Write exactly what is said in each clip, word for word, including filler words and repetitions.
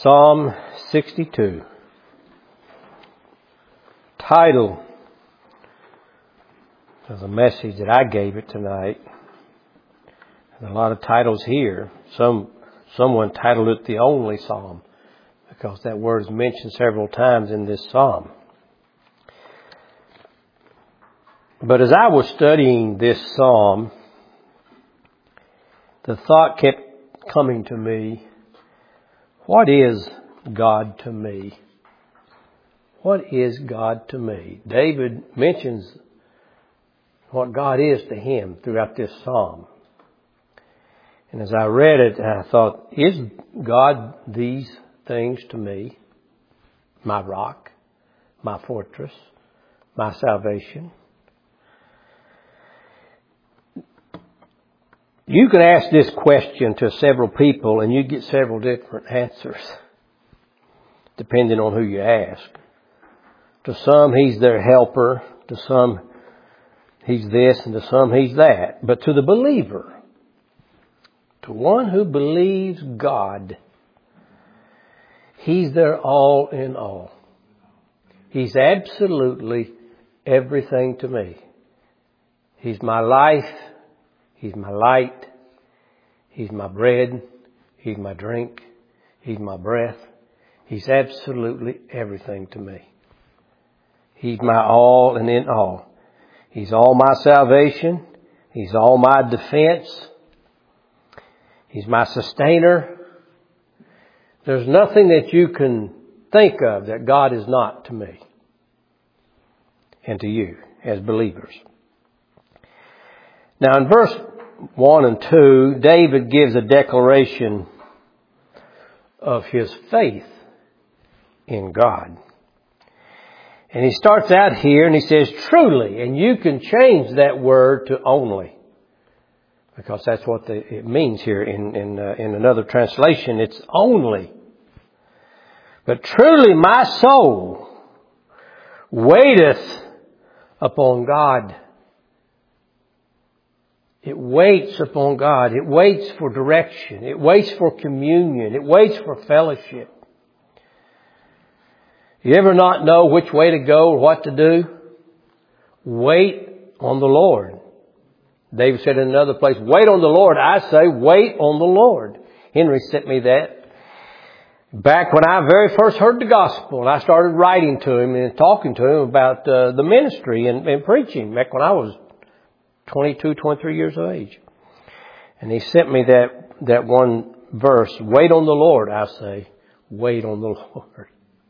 Psalm sixty-two. Title of the message that I gave it tonight. And a lot of titles here. Some someone titled it the only psalm, because that word is mentioned several times in this psalm. But as I was studying this psalm, the thought kept coming to me, what is God to me? What is God to me? David mentions what God is to him throughout this psalm. And as I read it, I thought, is God these things to me? My rock, my fortress, my salvation. You could ask this question to several people and you get several different answers, depending on who you ask. To some, He's their helper. To some, He's this, and to some, He's that. But to the believer, to one who believes God, He's their all in all. He's absolutely everything to me. He's my life. He's my light. He's my bread. He's my drink. He's my breath. He's absolutely everything to me. He's my all and in all. He's all my salvation. He's all my defense. He's my sustainer. There's nothing that you can think of that God is not to me and to you as believers. Now in verse one and two, David gives a declaration of his faith in God. And he starts out here and he says, truly, and you can change that word to only, because that's what the, it means here in, in, uh, in another translation. It's only. But truly my soul waiteth upon God. It waits upon God. It waits for direction. It waits for communion. It waits for fellowship. You ever not know which way to go or what to do? Wait on the Lord. David said in another place, wait on the Lord. I say, wait on the Lord. Henry sent me that back when I very first heard the gospel. And I started writing to him and talking to him about uh, the ministry and, and preaching back when I was twenty-two, twenty-three years of age. And he sent me that, that one verse, wait on the Lord, I say, wait on the Lord.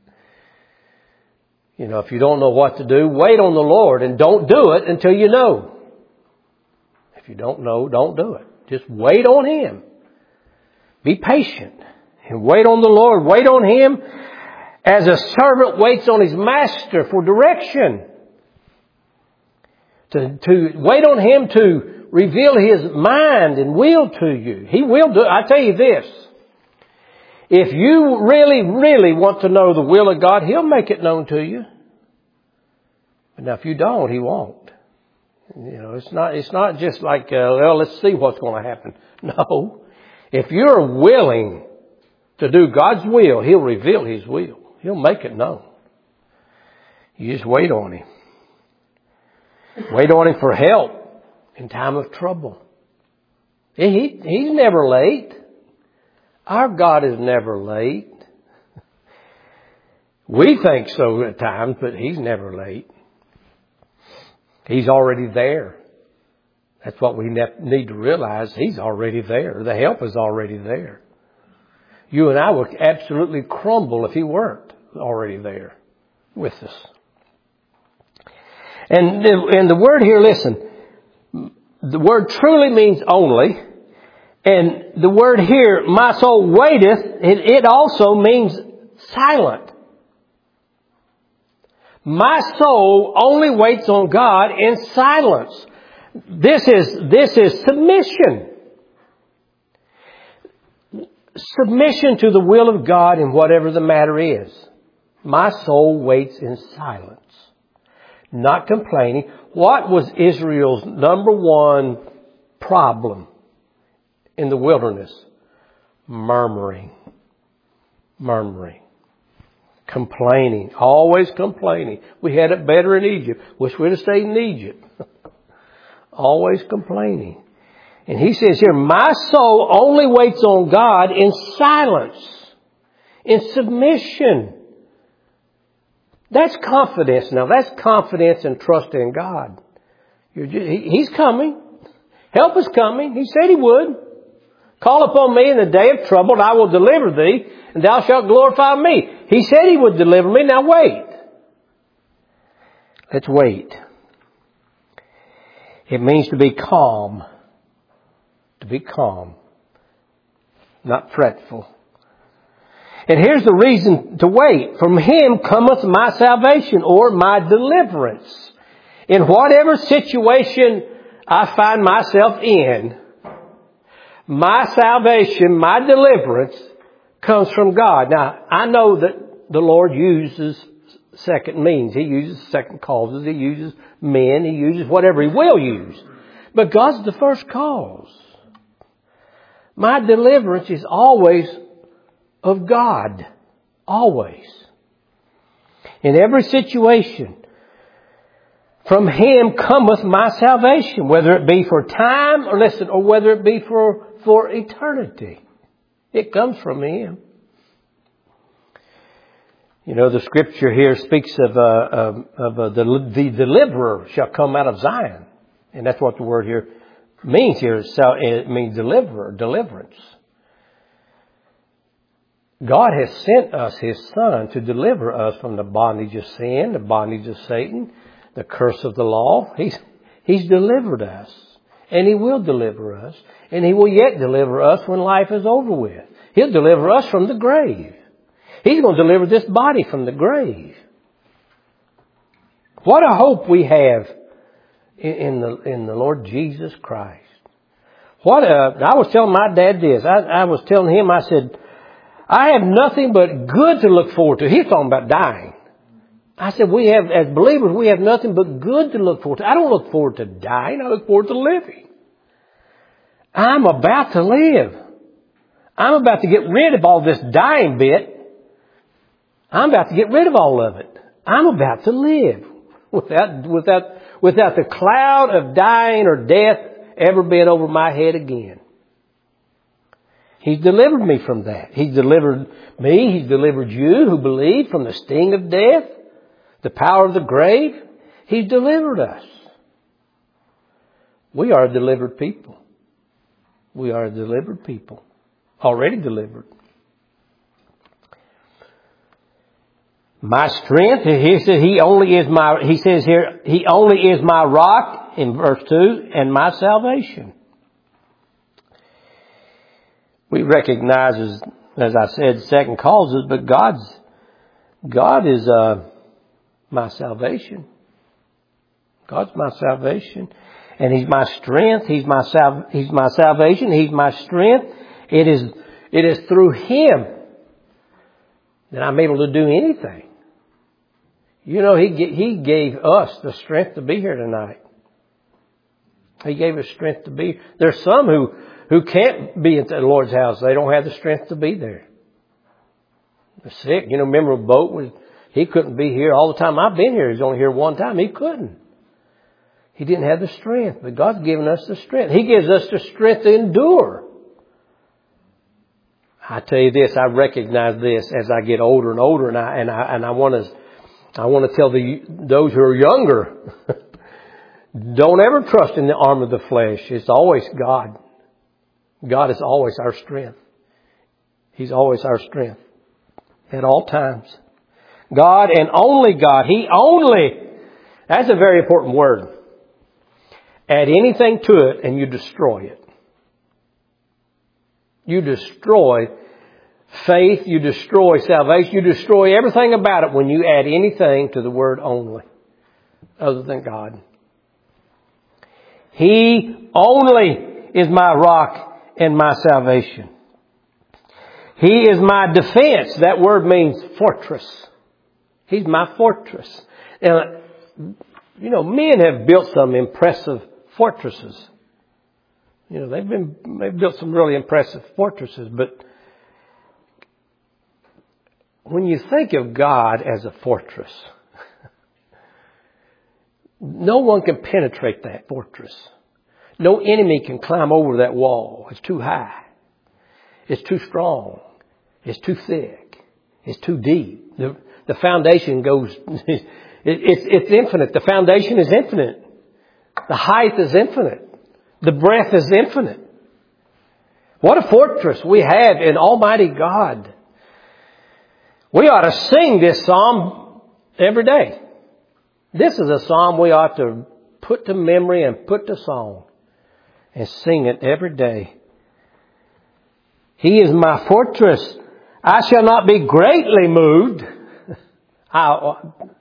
You know, if you don't know what to do, wait on the Lord and don't do it until you know. If you don't know, don't do it. Just wait on Him. Be patient and wait on the Lord. Wait on Him as a servant waits on his master for direction. To, to wait on Him to reveal His mind and will to you. He will do it. I tell you this. If you really, really want to know the will of God, He'll make it known to you. But now if you don't, He won't. You know, it's not, it's not just like, uh, well, let's see what's going to happen. No. If you're willing to do God's will, He'll reveal His will. He'll make it known. You just wait on Him. Wait on Him for help in time of trouble. He, he's never late. Our God is never late. We think so at times, but He's never late. He's already there. That's what we need to realize. He's already there. The help is already there. You and I would absolutely crumble if He weren't already there with us. And the, and the word here, listen, the word truly means only. And the word here, my soul waiteth, it, it also means silent. My soul only waits on God in silence. This is, this is submission. Submission to the will of God in whatever the matter is. My soul waits in silence. Not complaining. What was Israel's number one problem in the wilderness? Murmuring. Murmuring. Complaining. Always complaining. We had it better in Egypt. Wish we'd have stayed in Egypt. Always complaining. And he says here, my soul only waits on God in silence, in submission. That's confidence now. That's confidence and trust in God. You're just, he, he's coming. Help is coming. He said He would. Call upon me in the day of trouble, and I will deliver thee, and thou shalt glorify me. He said He would deliver me. Now wait. Let's wait. It means to be calm. To be calm. Not fretful. And here's the reason to wait. From Him cometh my salvation, or my deliverance. In whatever situation I find myself in, my salvation, my deliverance comes from God. Now, I know that the Lord uses second means. He uses second causes. He uses men. He uses whatever He will use. But God's the first cause. My deliverance is always of God. Always. In every situation. From Him cometh my salvation. Whether it be for time, or listen, or whether it be for, for eternity. It comes from Him. You know, the scripture here speaks of, uh, of, of uh, the, the deliverer shall come out of Zion. And that's what the word here means here. It means deliverer, deliverance. God has sent us His Son to deliver us from the bondage of sin, the bondage of Satan, the curse of the law. He's, He's delivered us. And He will deliver us. And He will yet deliver us when life is over with. He'll deliver us from the grave. He's going to deliver this body from the grave. What a hope we have in, in the in the Lord Jesus Christ. What a, I was telling my dad this. I, I was telling him, I said, I have nothing but good to look forward to. He's talking about dying. I said, we have, as believers, we have nothing but good to look forward to. I don't look forward to dying. I look forward to living. I'm about to live. I'm about to get rid of all this dying bit. I'm about to get rid of all of it. I'm about to live without, without, without the cloud of dying or death ever being over my head again. He's delivered me from that. He's delivered me. He's delivered you who believe from the sting of death, the power of the grave. He's delivered us. We are a delivered people. We are a delivered people. Already delivered. My strength, he says, he only is my, he says here, He only is my rock in verse two and my salvation. We recognize, as, as I said, second causes, but God's, God is, uh, my salvation. God's my salvation. And He's my strength. He's my sal- He's my salvation. He's my strength. It is, it is through Him that I'm able to do anything. You know, He He gave us the strength to be here tonight. He gave us strength to be. There's some who, who can't be at the Lord's house. They don't have the strength to be there. They're sick. You know, remember a boat was, he couldn't be here all the time. I've been here. He's only here one time. He couldn't. He didn't have the strength. But God's given us the strength. He gives us the strength to endure. I tell you this, I recognize this as I get older and older, and I and I and I want to I want to tell the those who are younger, don't ever trust in the arm of the flesh. It's always God. God is always our strength. He's always our strength at all times. God and only God. He only. That's a very important word. Add anything to it and you destroy it. You destroy faith. You destroy salvation. You destroy everything about it when you add anything to the word only, other than God. He only is my rock and my salvation. He is my defense. That word means fortress. He's my fortress. And, you know, men have built some impressive fortresses. You know, they've been, they've built some really impressive fortresses, but when you think of God as a fortress, no one can penetrate that fortress. No enemy can climb over that wall. It's too high. It's too strong. It's too thick. It's too deep. The, the foundation goes, it, it's, it's infinite. The foundation is infinite. The height is infinite. The breadth is infinite. What a fortress we have in Almighty God. We ought to sing this psalm every day. This is a psalm we ought to put to memory and put to song and sing it every day. He is my fortress. I shall not be greatly moved. I,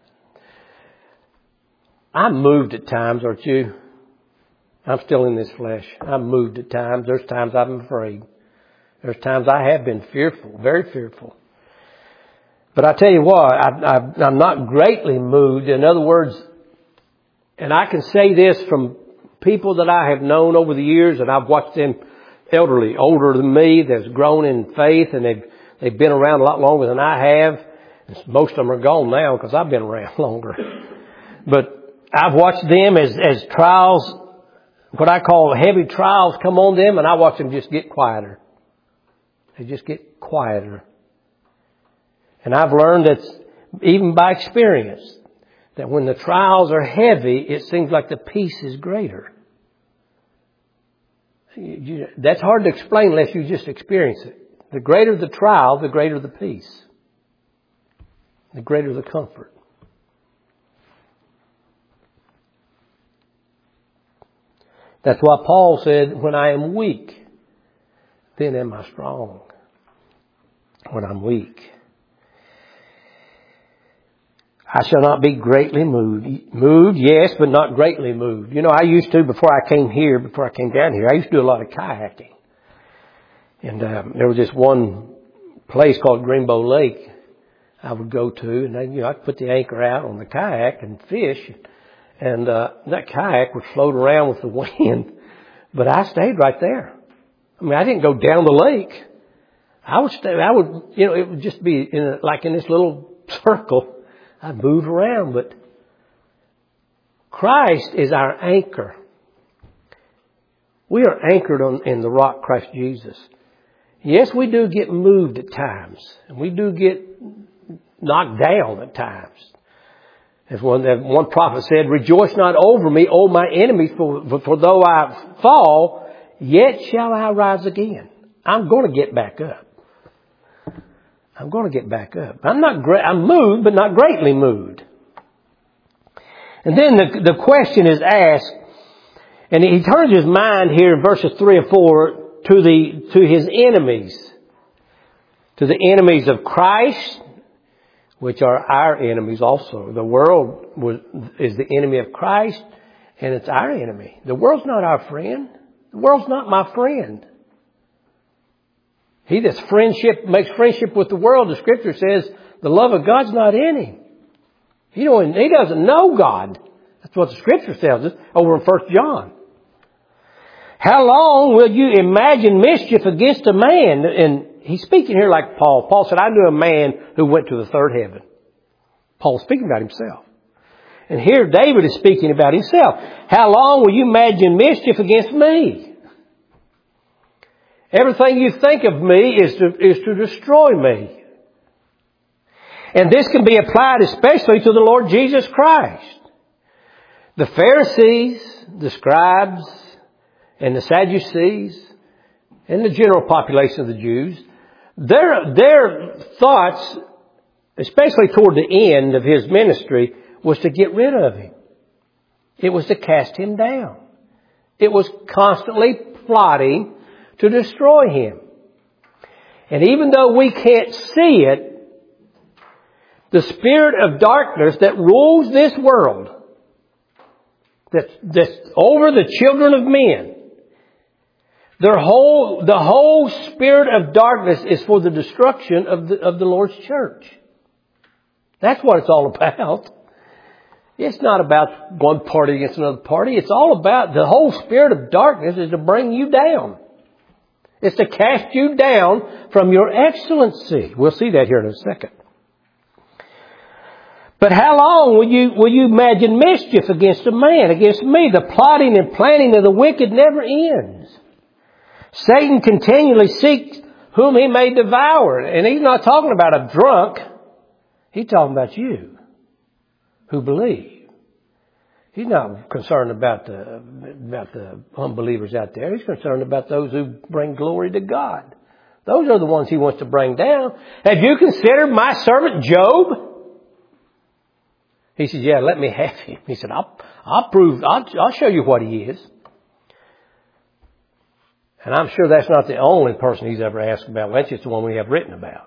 I'm moved at times, aren't you? I'm still in this flesh. I'm moved at times. There's times I'm afraid. There's times I have been fearful, very fearful. But I tell you what, I, I, I'm not greatly moved. In other words, and I can say this from people that I have known over the years, and I've watched them elderly, older than me, that's grown in faith, and they've they've been around a lot longer than I have. Most of them are gone now because I've been around longer. But I've watched them as as trials, what I call heavy trials, come on them, and I watch them just get quieter. They just get quieter. And I've learned that even by experience, that when the trials are heavy, it seems like the peace is greater. You, that's hard to explain unless you just experience it. The greater the trial, the greater the peace. The greater the comfort. That's why Paul said, when I am weak, then am I strong. When I'm weak. I shall not be greatly moved. Moved, yes, but not greatly moved. You know, I used to, before I came here, before I came down here, I used to do a lot of kayaking. And um, there was this one place called Greenbow Lake I would go to. And then, you know, I'd put the anchor out on the kayak and fish. And uh, that kayak would float around with the wind. But I stayed right there. I mean, I didn't go down the lake. I would stay, I would, you know, it would just be in a, like in this little circle. I'd move around, but Christ is our anchor. We are anchored on, in the rock, Christ Jesus. Yes, we do get moved at times, and we do get knocked down at times. As one, as one prophet said, rejoice not over me, O my enemies, for, for, for though I fall, yet shall I rise again. I'm going to get back up. I'm going to get back up. I'm not great. I'm moved, but not greatly moved. And then the, the question is asked, and he turns his mind here in verses three and four to the to his enemies, to the enemies of Christ, which are our enemies also. The world was, is the enemy of Christ, and it's our enemy. The world's not our friend. The world's not my friend. He that's friendship, makes friendship with the world, the Scripture says, the love of God's not in him. He don't, he doesn't know God. That's what the Scripture tells us over in First John. How long will you imagine mischief against a man? And he's speaking here like Paul. Paul said, I knew a man who went to the third heaven. Paul's speaking about himself. And here David is speaking about himself. How long will you imagine mischief against me? Everything you think of me is to, is to destroy me. And this can be applied especially to the Lord Jesus Christ. The Pharisees, the scribes, and the Sadducees, and the general population of the Jews, their, their thoughts, especially toward the end of his ministry, was to get rid of him. It was to cast him down. It was constantly plotting to destroy him. And even though we can't see it, the spirit of darkness that rules this world, that's, that's over the children of men, their whole, the whole spirit of darkness is for the destruction of the, of the Lord's church. That's what it's all about. It's not about one party against another party. It's all about the whole spirit of darkness is to bring you down. It's to cast you down from your excellency. We'll see that here in a second. But how long will you, will you imagine mischief against a man, against me? The plotting and planning of the wicked never ends. Satan continually seeks whom he may devour. And he's not talking about a drunk. He's talking about you who believe. He's not concerned about the, about the unbelievers out there. He's concerned about those who bring glory to God. Those are the ones he wants to bring down. Have you considered my servant Job? He says, yeah, let me have him. He said, I'll, I'll prove, I'll, I'll show you what he is. And I'm sure that's not the only person he's ever asked about. That's just the one we have written about.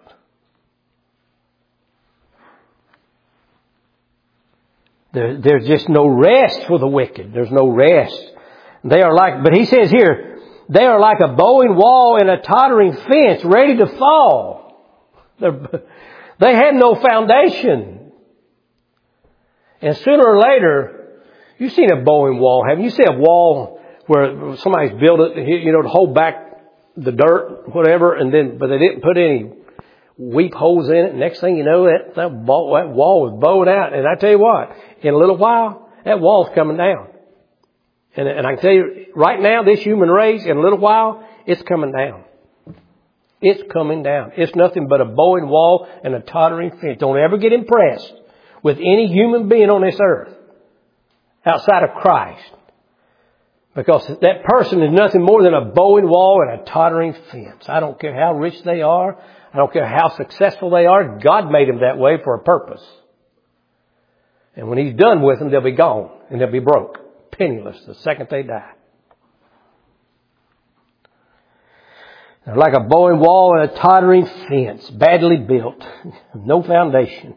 There, there's just no rest for the wicked. There's no rest. They are like, but he says here, they are like a bowing wall and a tottering fence ready to fall. They're, they had no foundation. And sooner or later, you've seen a bowing wall, haven't you? You see a wall where somebody's built it, you know, to hold back the dirt, whatever, and then, but they didn't put any weep holes in it. Next thing you know, that, that, wall, that wall was bowed out. And I tell you what, in a little while, that wall's coming down. And, and I can tell you, right now, this human race, in a little while, it's coming down. It's coming down. It's nothing but a bowing wall and a tottering fence. Don't ever get impressed with any human being on this earth outside of Christ. Because that person is nothing more than a bowing wall and a tottering fence. I don't care how rich they are. I don't care how successful they are. God made them that way for a purpose. And when He's done with them, they'll be gone and they'll be broke, penniless the second they die. They're like a bowing wall and a tottering fence, badly built, no foundation.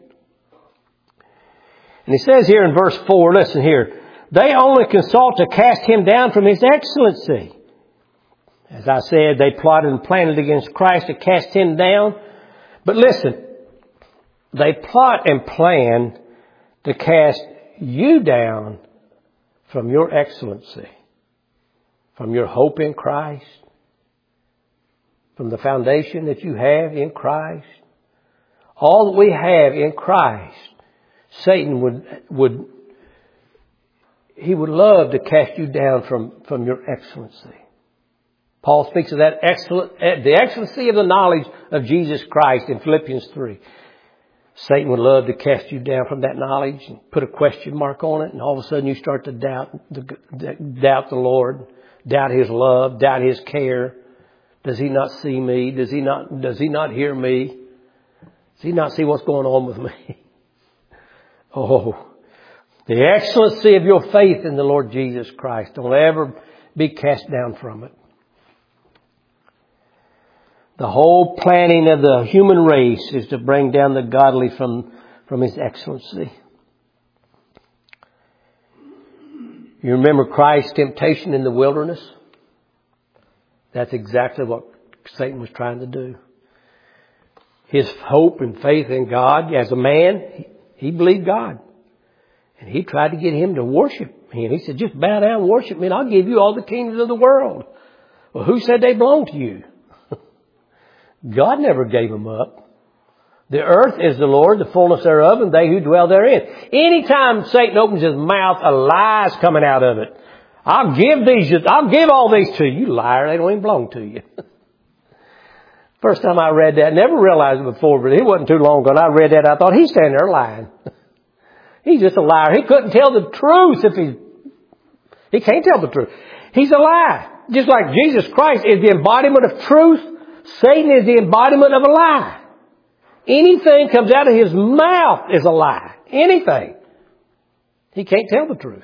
And he says here in verse four, listen here, they only consult to cast him down from his excellency. As I said, they plotted and planned against Christ to cast him down. But listen, they plot and plan to cast you down from your excellency, from your hope in Christ, from the foundation that you have in Christ. All that we have in Christ, Satan would, would, he would love to cast you down from, from your excellency. Paul speaks of that excellent, the excellency of the knowledge of Jesus Christ in Philippians three. Satan would love to cast you down from that knowledge and put a question mark on it, and all of a sudden you start to doubt, doubt the Lord, doubt His love, doubt His care. Does He not see me? Does He not, does He not hear me? Does He not see what's going on with me? Oh, the excellency of your faith in the Lord Jesus Christ. Don't ever be cast down from it. The whole planning of the human race is to bring down the godly from, from His excellency. You remember Christ's temptation in the wilderness? That's exactly what Satan was trying to do. His hope and faith in God as a man, he, he believed God. And he tried to get him to worship me. And he said, just bow down and worship me and I'll give you all the kingdoms of the world. Well, who said they belong to you? God never gave them up. The earth is the Lord, the fullness thereof, and they who dwell therein. Anytime Satan opens his mouth, a lie is coming out of it. I'll give these, I'll give all these to you. You liar, they don't even belong to you. First time I read that, never realized it before, but it wasn't too long ago. And I read that, I thought, he's standing there lying. He's just a liar. He couldn't tell the truth if he, he can't tell the truth. He's a liar. Just like Jesus Christ is the embodiment of truth, Satan is the embodiment of a lie. Anything comes out of his mouth is a lie. Anything. He can't tell the truth.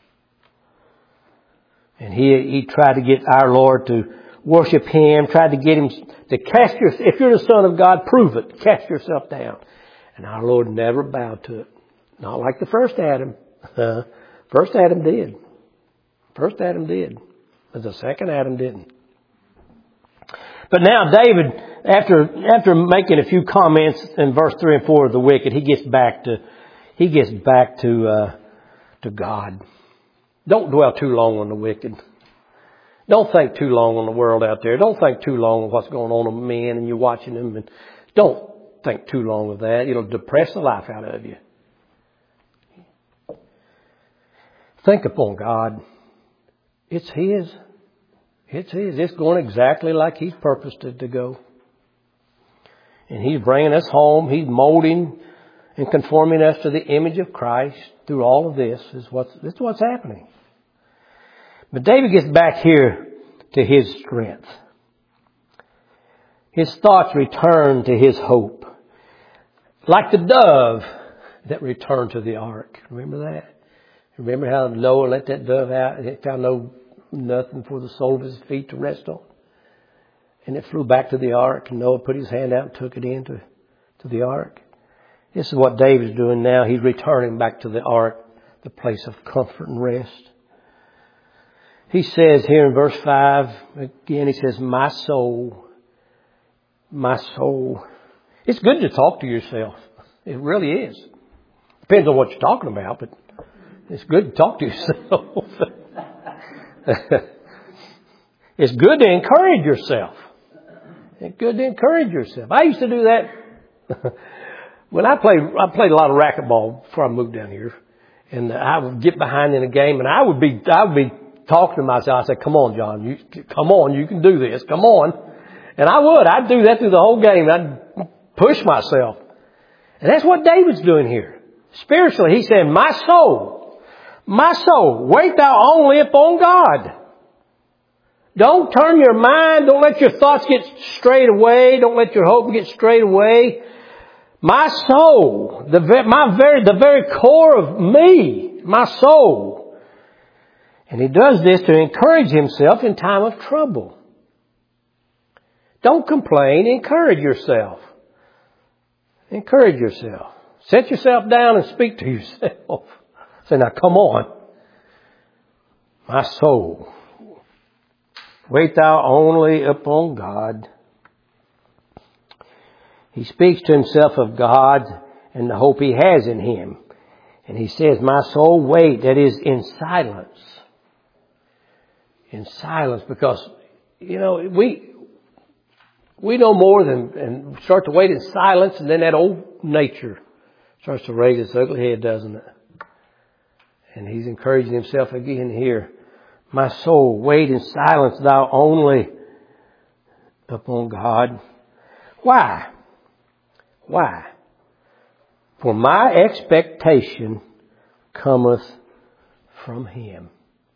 And he, he tried to get our Lord to worship Him, tried to get Him to cast your, if you're the Son of God, prove it. Cast yourself down. And our Lord never bowed to it. Not like the first Adam. Uh, first Adam did. First Adam did. But the second Adam didn't. But now David, after after making a few comments in verse three and four of the wicked, he gets back to he gets back to uh, to God. Don't dwell too long on the wicked. Don't think too long on the world out there. Don't think too long on what's going on with men and you're watching them. And don't think too long of that. It'll depress the life out of you. Think upon God. It's His. It's His. It's going exactly like He's purposed it to go. And He's bringing us home. He's molding and conforming us to the image of Christ through all of this. Is what's, this is what's happening. But David gets back here to his strength. His thoughts return to his hope. Like the dove that returned to the ark. Remember that? Remember how Noah let that dove out and it found no nothing for the sole of his feet to rest on? And it flew back to the ark, and Noah put his hand out and took it into to the ark. This is what David's doing now. He's returning back to the ark, the place of comfort and rest. He says here in verse five, again, he says, my soul, my soul. It's good to talk to yourself. It really is. Depends on what you're talking about, but it's good to talk to yourself. It's good to encourage yourself. It's good to encourage yourself. I used to do that when I played. I played a lot of racquetball before I moved down here, and I would get behind in a game, and I would be, I would be talking to myself. I said, "Come on, John, you come on, you can do this. Come on," and I would. I'd do that through the whole game. I'd push myself, and that's what David's doing here. Spiritually, he's saying, "My soul, my soul, wait thou only upon God." Don't turn your mind. Don't let your thoughts get strayed away. Don't let your hope get strayed away. My soul, the my very the very core of me, my soul. And he does this to encourage himself in time of trouble. Don't complain. Encourage yourself. Encourage yourself. Set yourself down and speak to yourself. Say, now come on. My soul. Wait thou only upon God. He speaks to himself of God and the hope he has in Him. And he says, my soul, wait. That is in silence. In silence. Because, you know, we we know more than, and start to wait in silence, and then that old nature starts to raise its ugly head, doesn't it? And he's encouraging himself again here. My soul, wait in silence, thou only upon God. Why? Why? For my expectation cometh from Him.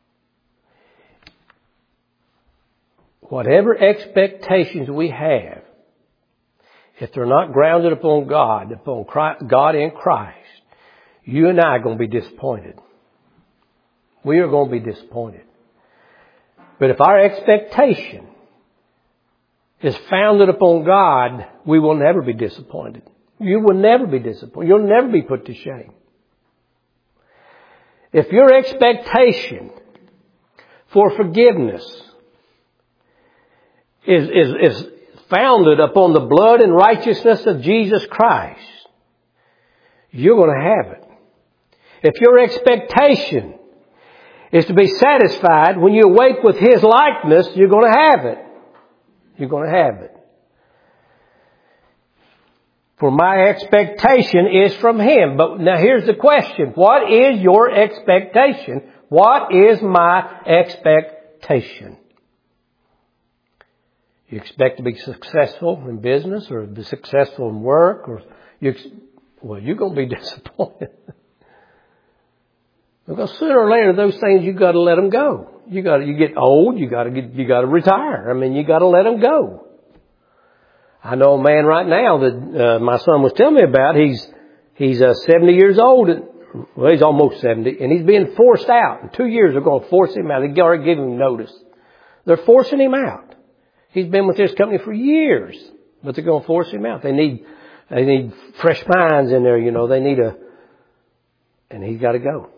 Whatever expectations we have, if they're not grounded upon God, upon Christ, God in Christ, you and I are going to be disappointed. We are going to be disappointed. But if our expectation is founded upon God, we will never be disappointed. You will never be disappointed. You'll never be put to shame. If your expectation for forgiveness is, is, is founded upon the blood and righteousness of Jesus Christ, you're going to have it. If your expectation is to be satisfied when you awake with His likeness, you're going to have it. You're going to have it. For my expectation is from Him. But now here's the question. What is your expectation? What is my expectation? You expect to be successful in business or be successful in work, or you, well, you're going to be disappointed. Because sooner or later, those things, you got to let them go. You got to, you get old, you got to get, you got to retire. I mean, you got to let them go. I know a man right now that uh, my son was telling me about. He's he's uh, seventy years old. Well, he's almost seventy, and he's being forced out. In two years, they're going to force him out. They already gave him notice. They're forcing him out. He's been with this company for years, but they're going to force him out. They need they need fresh minds in there. You know, they need a, and he's got to go.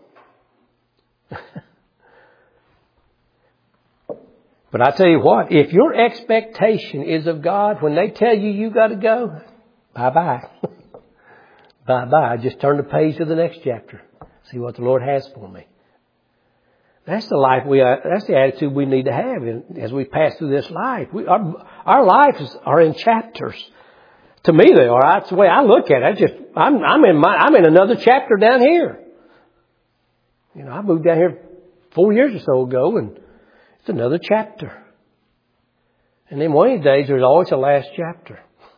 But I tell you what, if your expectation is of God, when they tell you you got to go, bye-bye. Bye-bye. Just turn the page to the next chapter. See what the Lord has for me. That's the life we are, that's the attitude we need to have in, as we pass through this life. We, our, our lives are in chapters. To me they are. That's the way I look at it. I just, I'm, I'm in my, I'm in another chapter down here. You know, I moved down here four years or so ago, and it's another chapter. And then one of these days, there's always a last chapter.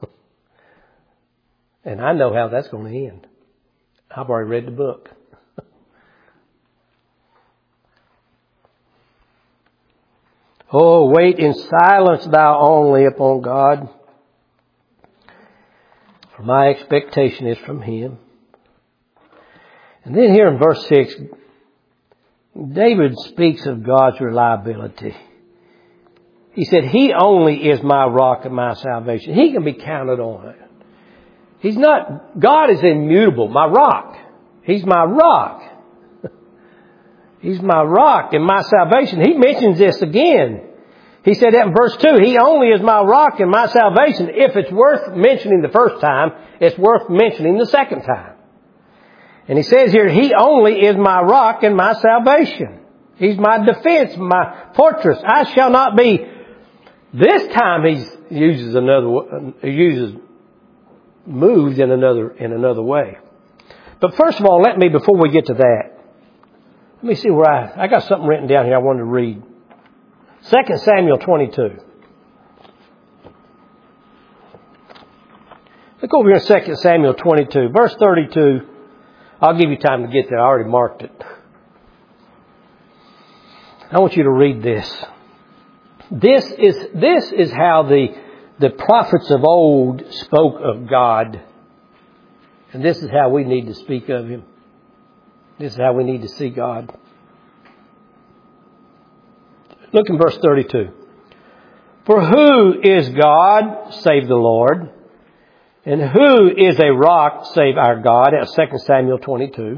And I know how that's going to end. I've already read the book. Oh, wait in silence thou only upon God, for my expectation is from Him. And then here in verse six, David speaks of God's reliability. He said, He only is my rock and my salvation. He can be counted on. He's not, God is immutable, my rock. He's my rock. He's my rock and my salvation. He mentions this again. He said that in verse two, He only is my rock and my salvation. If it's worth mentioning the first time, it's worth mentioning the second time. And He says here, He only is my rock and my salvation. He's my defense, my fortress. I shall not be. This time He uses another, He uses, moves in another, in another way. But first of all, let me, before we get to that, let me see where I, I got something written down here I wanted to read. Second Samuel twenty-two. Look over here in Second Samuel twenty-two, verse thirty-two. I'll give you time to get there. I already marked it. I want you to read this. This is, this is how the, the prophets of old spoke of God. And this is how we need to speak of Him. This is how we need to see God. Look in verse thirty-two. For who is God save the Lord? And who is a rock save our God? That's Second Samuel twenty-two.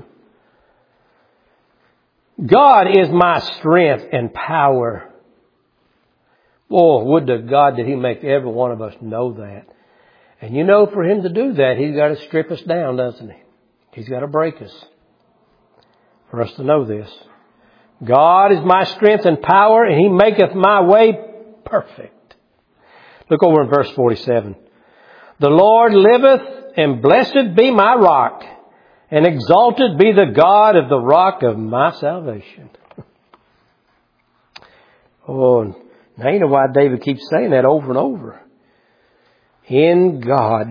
God is my strength and power. Oh, would to God that He make every one of us know that. And you know, for Him to do that, He's got to strip us down, doesn't He? He's got to break us for us to know this. God is my strength and power, and He maketh my way perfect. Look over in verse forty-seven. The Lord liveth, and blessed be my rock, and exalted be the God of the rock of my salvation. Oh, now you know why David keeps saying that over and over. In God.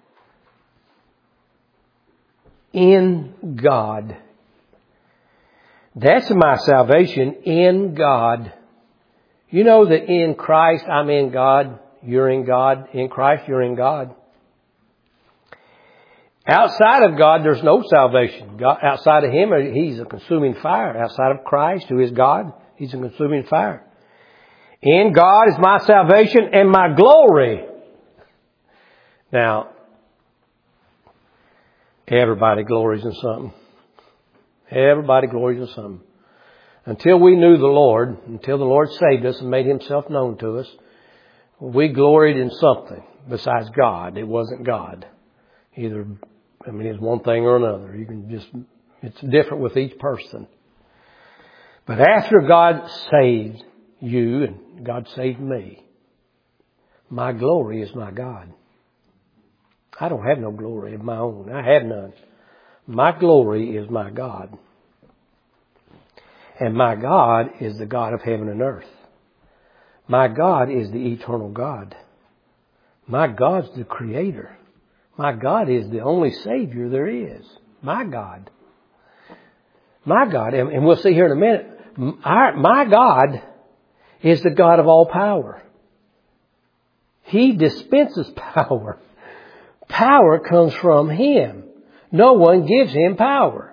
In God. That's my salvation, in God. You know that in Christ I'm in God, you're in God. In Christ you're in God. Outside of God there's no salvation. God, outside of Him He's a consuming fire. Outside of Christ, who is God, He's a consuming fire. In God is my salvation and my glory. Now, everybody glories in something. Everybody glories in something. Until we knew the Lord, until the Lord saved us and made Himself known to us, we gloried in something besides God. It wasn't God. Either, I mean, it's one thing or another. You can just, it's different with each person. But after God saved you and God saved me, my glory is my God. I don't have no glory of my own. I have none. My glory is my God. And my God is the God of heaven and earth. My God is the eternal God. My God's the Creator. My God is the only Savior there is. My God. My God, and we'll see here in a minute, our, my God is the God of all power. He dispenses power. Power comes from Him. No one gives Him power.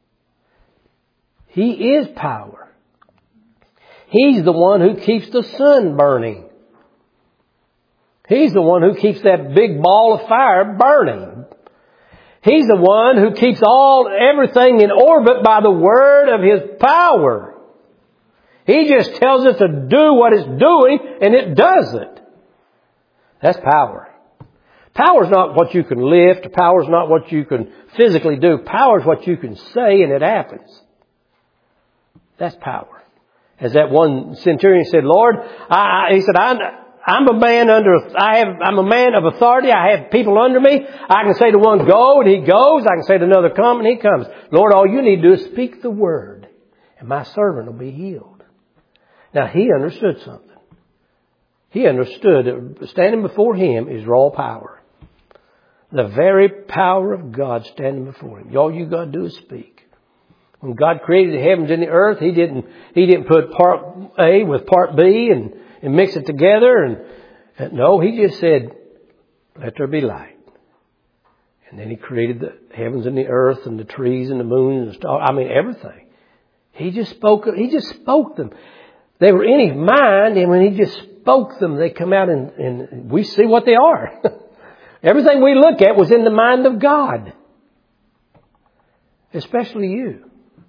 He is power. He's the one who keeps the sun burning. He's the one who keeps that big ball of fire burning. He's the one who keeps all, everything in orbit by the word of His power. He just tells it to do what it's doing, and it does it. That's power. Power is not what you can lift. Power is not what you can physically do. Power is what you can say, and it happens. That's power. As that one centurion said, Lord, I, I, he said, I, I'm a man under, I have, I'm a man of authority. I have people under me. I can say to one, go, and he goes. I can say to another, come, and he comes. Lord, all you need to do is speak the word. and my servant will be healed. Now, he understood something. He understood that standing before him is raw power. The very power of God standing before him. All you got to do is speak. When God created the heavens and the earth, He didn't He didn't put part A with part B and, and mix it together. And, and no, He just said, "Let there be light." And then He created the heavens and the earth and the trees and the moon and the stars. I mean, everything. He just spoke. He just spoke them. They were in His mind, and when He just spoke them, they come out and, and we see what they are. Everything we look at was in the mind of God. Especially you.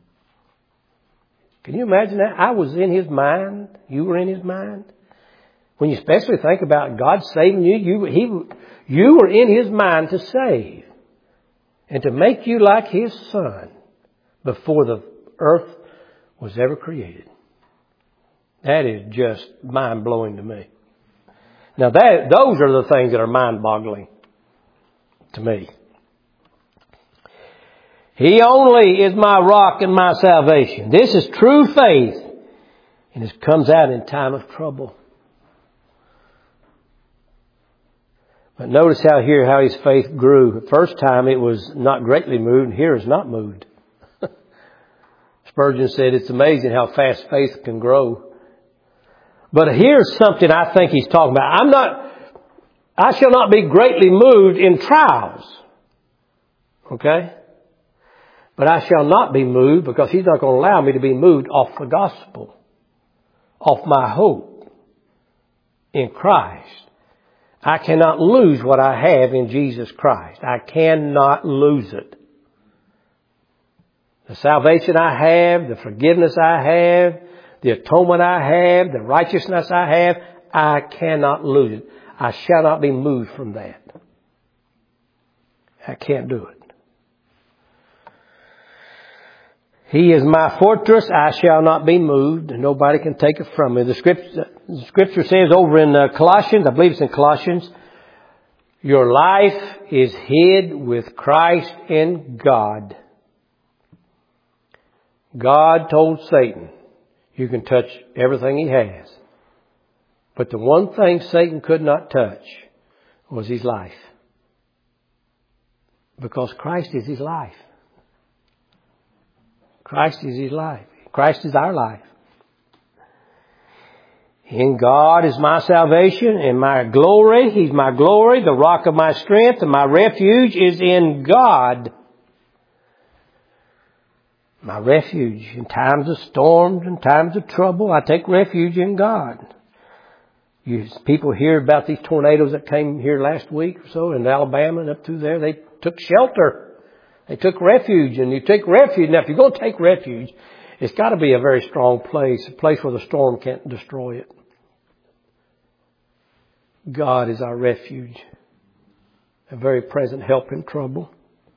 Can you imagine that? I was in His mind. You were in His mind. When you especially think about God saving you, you, he, you were in His mind to save. And to make you like His Son before the earth was ever created. That is just mind-blowing to me. Now that, those are the things that are mind-boggling to me. He only is my rock and my salvation. This is true faith. And it comes out in time of trouble. But notice how here, how his faith grew. The first time it was not greatly moved, and here it's not moved. Spurgeon said it's amazing how fast faith can grow. But here's something I think he's talking about. I'm not, I shall not be greatly moved in trials. Okay? But I shall not be moved because He's not going to allow me to be moved off the gospel. Off my hope in Christ. I cannot lose what I have in Jesus Christ. I cannot lose it. The salvation I have, the forgiveness I have, the atonement I have, the righteousness I have, I cannot lose it. I shall not be moved from that. I can't do it. He is my fortress, I shall not be moved, and nobody can take it from me. The scripture, the scripture says over in uh, Colossians, I believe it's in Colossians, your life is hid with Christ in God. God told Satan, you can touch everything he has. But the one thing Satan could not touch was his life. Because Christ is his life. Christ is his life. Christ is our life. In God is my salvation and my glory. He's my glory, the rock of my strength, and my refuge is in God. My refuge in times of storms and times of trouble, I take refuge in God. You people hear about these tornadoes that came here last week or so in Alabama and up through there. They took shelter. They took refuge, and you take refuge. Now, if you're going to take refuge, it's got to be a very strong place, a place where the storm can't destroy it. God is our refuge, a very present help in trouble.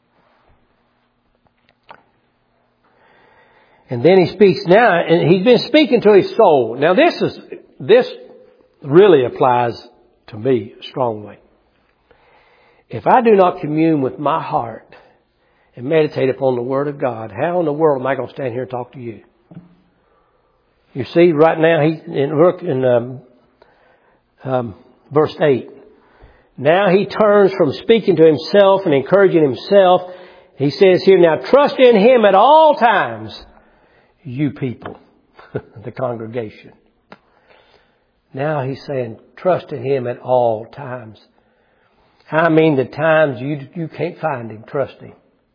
And then he speaks now, and he's been speaking to his soul. Now, this is this really applies to me strongly. If I do not commune with my heart and meditate upon the Word of God, how in the world am I going to stand here and talk to you? You see, right now, he in, in um, um, verse eight. Now he turns from speaking to himself and encouraging himself. He says here, now trust in Him at all times, you people, the congregation. Now he's saying, trust in Him at all times. I mean the times you you can't find Him, trust Him.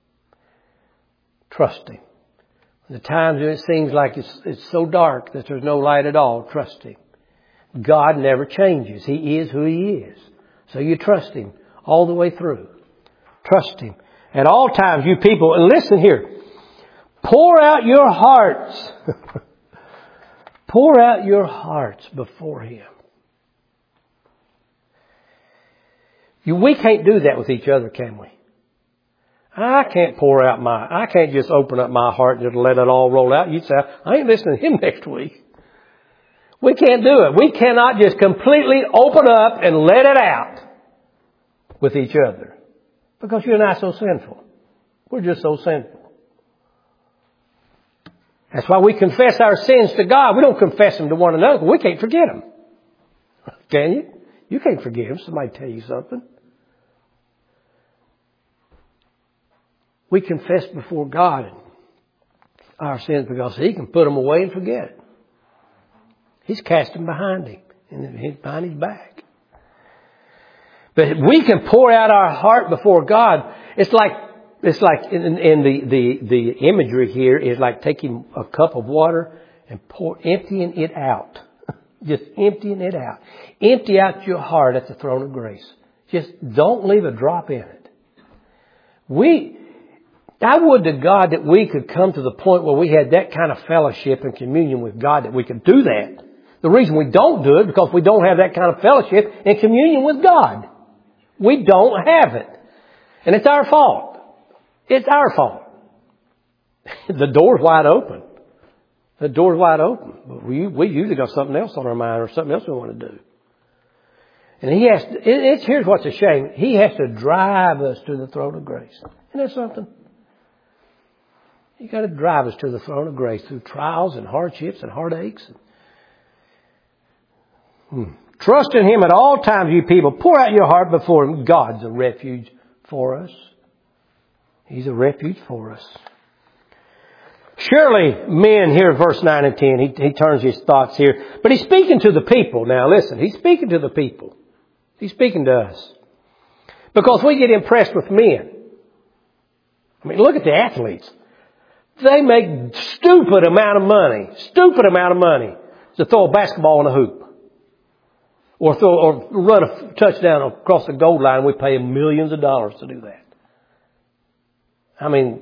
Trust Him. The times when it seems like it's, it's so dark that there's no light at all, trust Him. God never changes. He is who He is. So you trust Him all the way through. Trust Him. At all times, you people, and listen here, pour out your hearts. Pour out your hearts before Him. You, we can't do that with each other, can we? I can't pour out my, I can't just open up my heart and just let it all roll out. You'd say, I ain't listening to him next week. We can't do it. We cannot just completely open up and let it out with each other. Because you and I are so sinful. We're just so sinful. That's why we confess our sins to God. We don't confess them to one another. We can't forget them. Can you? You can't forgive them. Somebody tell you something. We confess before God our sins because He can put them away and forget it. He's cast them behind Him and behind His back. But we can pour out our heart before God. It's like it's like in, in the, the the imagery here is like taking a cup of water and pour emptying it out. Just emptying it out. Empty out your heart at the throne of grace. Just don't leave a drop in it. We, I would to God that we could come to the point where we had that kind of fellowship and communion with God, that we could do that. The reason we don't do it is because we don't have that kind of fellowship and communion with God. We don't have it. And it's our fault. It's our fault. The door's wide open. The door's wide open. But we, we usually got something else on our mind or something else we want to do. And He has to, it, it's, here's what's a shame. He has to drive us to the throne of grace. Isn't that something? He got to drive us to the throne of grace through trials and hardships and heartaches. Hmm. Trust in Him at all times, you people. Pour out your heart before Him. God's a refuge for us. He's a refuge for us. Surely men, here in verse nine and ten, he, he turns his thoughts here. But he's speaking to the people. Now listen, he's speaking to the people. He's speaking to us. Because we get impressed with men. I mean, look at the athletes. They make stupid amount of money, stupid amount of money to throw a basketball in a hoop. Or throw, or run a touchdown across the goal line. We pay them millions of dollars to do that. I mean,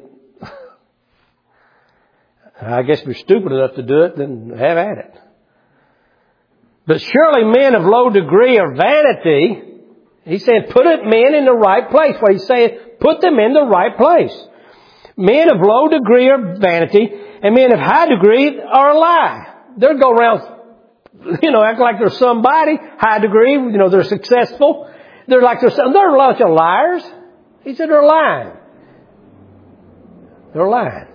I guess if you're stupid enough to do it, then have at it. But surely men of low degree are vanity. He's saying put it men in the right place. What he's saying, put them in the right place. Men of low degree are vanity, and men of high degree are a lie. They'll go around, you know, act like they're somebody, high degree, you know, they're successful. They're like they're, they're a bunch of liars. He said they're lying. They're lying.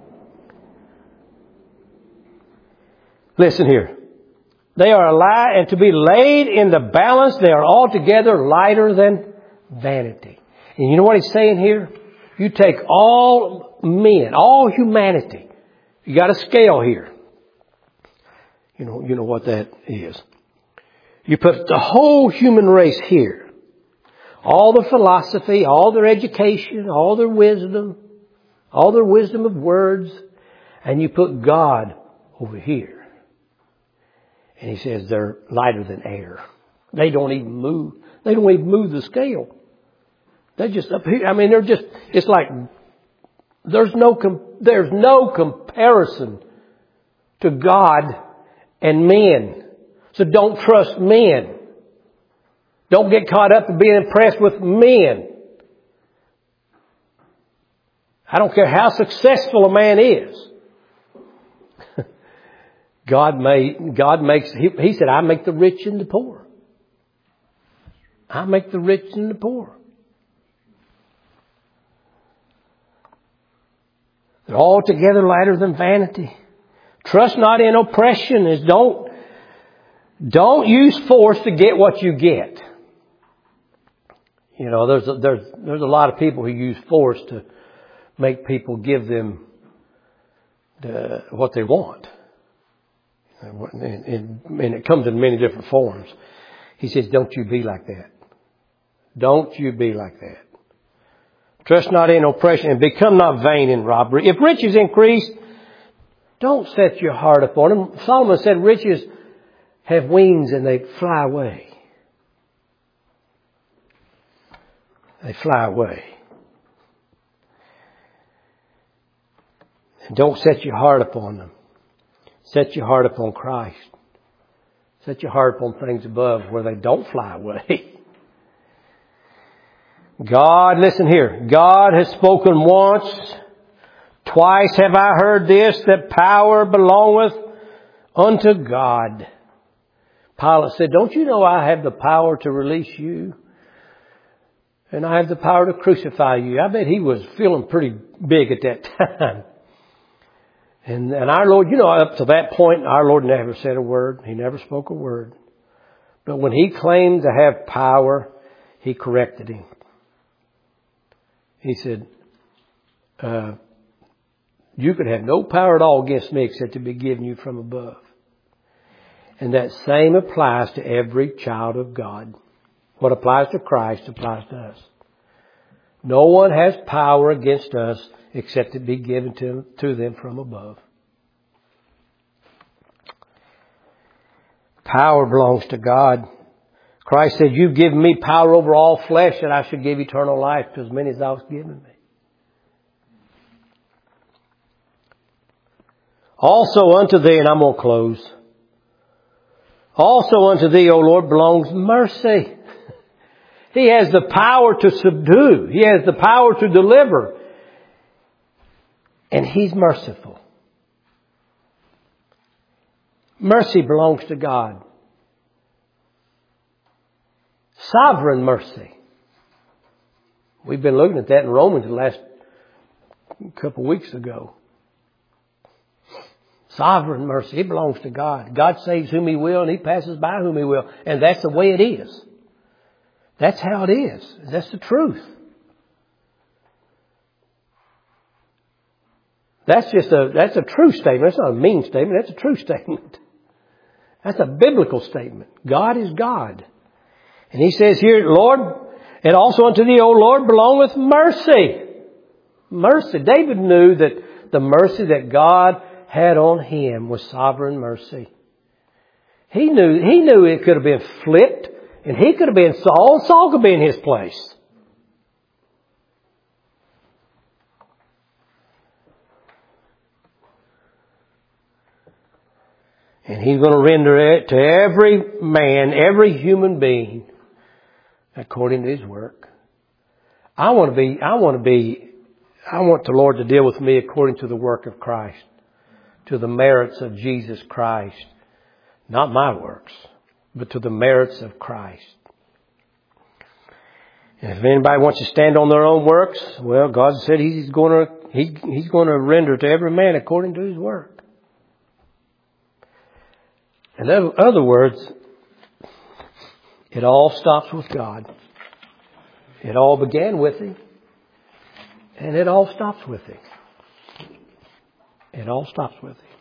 Listen here. They are a lie, and to be laid in the balance, they are altogether lighter than vanity. And you know what he's saying here? You take all men, all humanity. You got a scale here. You know, you know what that is. You put the whole human race here. All the philosophy, all their education, all their wisdom, all their wisdom of words, and you put God over here. And he says they're lighter than air. They don't even move. They don't even move the scale. They're just up here. I mean, they're just, it's like, there's no, there's no comparison to God and men. So don't trust men. Don't get caught up in being impressed with men. I don't care how successful a man is. God made, God makes, he, he said, I make the rich and the poor. I make the rich and the poor. They're altogether lighter than vanity. Trust not in oppression. Is don't, don't use force to get what you get. You know, there's a, there's, there's a lot of people who use force to make people give them the, what they want. And, and, and it comes in many different forms. He says, don't you be like that. Don't you be like that. Trust not in oppression, and become not vain in robbery. If riches increase, don't set your heart upon them. Solomon said riches have wings and they fly away. They fly away. And don't set your heart upon them. Set your heart upon Christ. Set your heart upon things above where they don't fly away. God, listen here. God has spoken once. Twice have I heard this, that power belongeth unto God. Pilate said, don't you know I have the power to release you? And I have the power to crucify you. I bet he was feeling pretty big at that time. And, and our Lord, you know, up to that point, our Lord never said a word. He never spoke a word. But when he claimed to have power, he corrected him. He said, uh, you could have no power at all against me except to be given you from above. And that same applies to every child of God. What applies to Christ applies to us. No one has power against us except to be given to, to them from above. Power belongs to God. Christ said, you've given me power over all flesh, and I should give eternal life to as many as thou hast given me. Also unto thee, and I'm going to close. Also unto thee, O Lord, belongs mercy. He has the power to subdue. He has the power to deliver. And He's merciful. Mercy belongs to God. Sovereign mercy. We've been looking at that in Romans the last couple of weeks ago. Sovereign mercy. It belongs to God. God saves whom He will and He passes by whom He will. And that's the way it is. That's how it is. That's the truth. That's just a, that's a true statement. That's not a mean statement. That's a true statement. That's a biblical statement. God is God. And He says here, Lord, and also unto thee, O Lord, belongeth mercy. Mercy. David knew that the mercy that God had on him was sovereign mercy. He knew, he knew it could have been flipped, and he could have been Saul, and Saul could be in his place. And He's going to render it to every man, every human being, according to His work. I want to be, I want to be, I want the Lord to deal with me according to the work of Christ, to the merits of Jesus Christ. Not my works, but to the merits of Christ. And if anybody wants to stand on their own works, well, God said He's going to, he, He's going to render to every man according to his work. In other words, it all stops with God. It all began with Him, and it all stops with Him. It all stops with Him.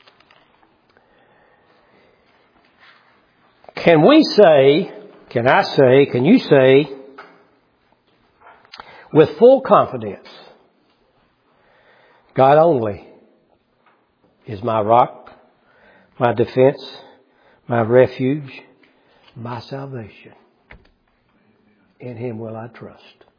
Can we say, can I say, can you say, with full confidence, God only is my rock, my defense, my refuge, my salvation. In Him will I trust.